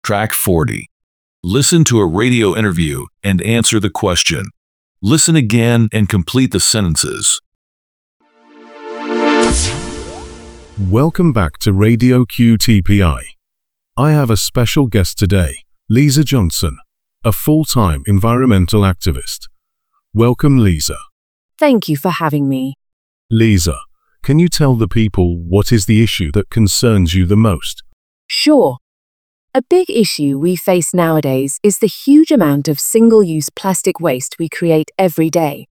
Track 40. Listen to a radio interview and answer the question. Listen again and complete the sentences. Welcome back to Radio QTPI. I have a special guest today, Lisa Johnson, a full-time environmental activist. Welcome, Lisa. Thank you for having me. Lisa, can you tell the people what is the issue that concerns you the most? Sure. A big issue we face nowadays is the huge amount of single-use plastic waste we create every day.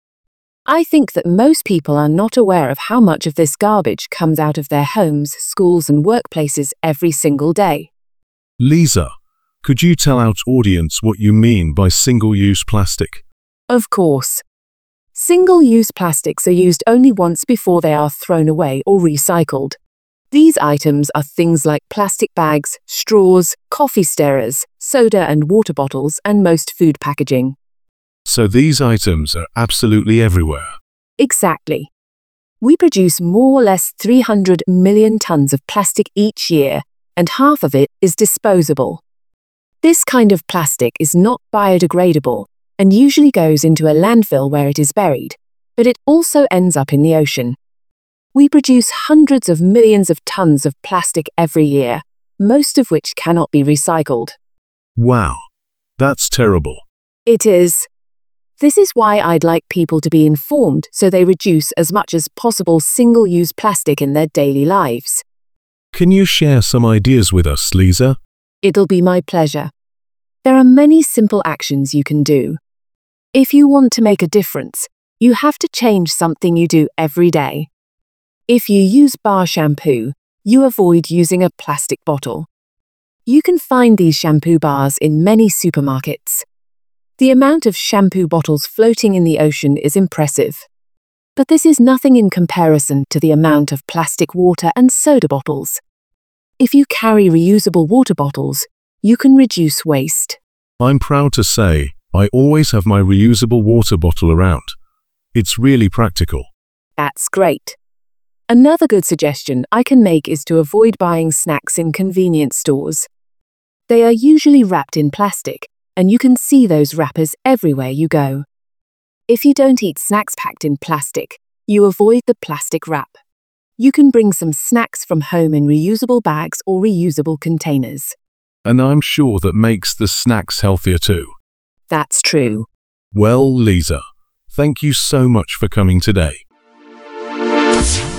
I think that most people are not aware of how much of this garbage comes out of their homes, schools, and workplaces every single day. Lisa, could you tell our audience what you mean by single-use plastic? Of course. Single-use plastics are used only once before they are thrown away or recycled. These items are things like plastic bags, straws, coffee stirrers, soda and water bottles, and most food packaging. So these items are absolutely everywhere. Exactly. We produce more or less 300 million tons of plastic each year, and half of it is disposable. This kind of plastic is not biodegradable and usually goes into a landfill where it is buried, but it also ends up in the ocean. We produce hundreds of millions of tons of plastic every year, most of which cannot be recycled. Wow, that's terrible. It is. This is why I'd like people to be informed so they reduce as much as possible single-use plastic in their daily lives. Can you share some ideas with us, Lisa? It'll be my pleasure. There are many simple actions you can do. If you want to make a difference, you have to change something you do every day. If you use bar shampoo, you avoid using a plastic bottle. You can find these shampoo bars in many supermarkets. The amount of shampoo bottles floating in the ocean is impressive. But this is nothing in comparison to the amount of plastic water and soda bottles. If you carry reusable water bottles, you can reduce waste. I'm proud to say, I always have my reusable water bottle around. It's really practical. That's great. Another good suggestion I can make is to avoid buying snacks in convenience stores. They are usually wrapped in plastic, and you can see those wrappers everywhere you go. If you don't eat snacks packed in plastic, you avoid the plastic wrap. You can bring some snacks from home in reusable bags or reusable containers. And I'm sure that makes the snacks healthier too. That's true. Well, Lisa, thank you so much for coming today.